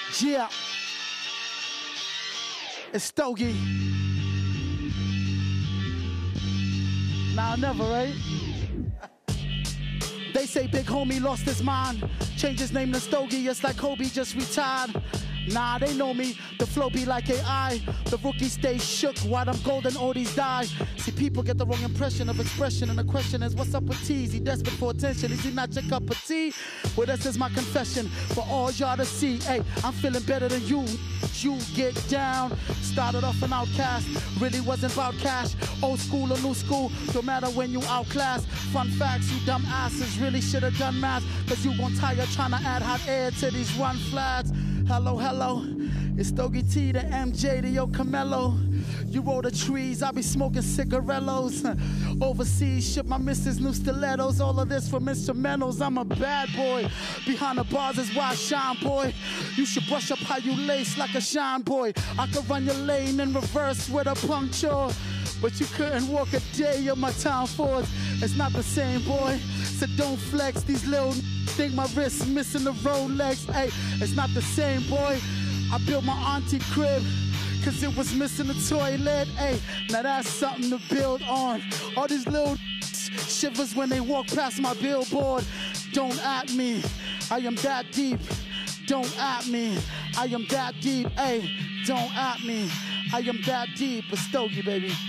Yeah. It's Stogie. Now never, right? They say big homie lost his mind. Changed his name to Stogie, it's like Kobe just retired. Nah, they know me, the flow be like AI. The rookies stay shook while them golden oldies die. See, people get the wrong impression of expression, and the question is, what's up with T? Is he desperate for attention? Is he not your cup of tea? Well, this is my confession for all y'all to see. Hey, I'm feeling better than you. You get down. Started off an outcast, really wasn't about cash. Old school or new school, no matter when you outclass. Fun facts, you dumb asses really should have done math, cause you gon' tire trying to add hot air to these run flats. Hello, hello, it's Stogie T to MJ to Yo Camelo. You roll the trees, I be smoking cigarillos. Overseas, ship my missus new stilettos. All of this from instrumentals, I'm a bad boy. Behind the bars is why I shine, boy. You should brush up how you lace like a shine boy. I could run your lane in reverse with a puncture, but you couldn't walk a day on my town force. It's not the same, boy, so don't flex. These little think my wrist missing the Rolex. Hey, it's not the same, boy. I built my auntie crib cause it was missing the toilet. Hey, now that's something to build on. All these little shivers when they walk past my billboard. Don't at me, I am that deep. Don't at me, I am that deep. Hey, don't at me, I am that deep. But Stogie, baby.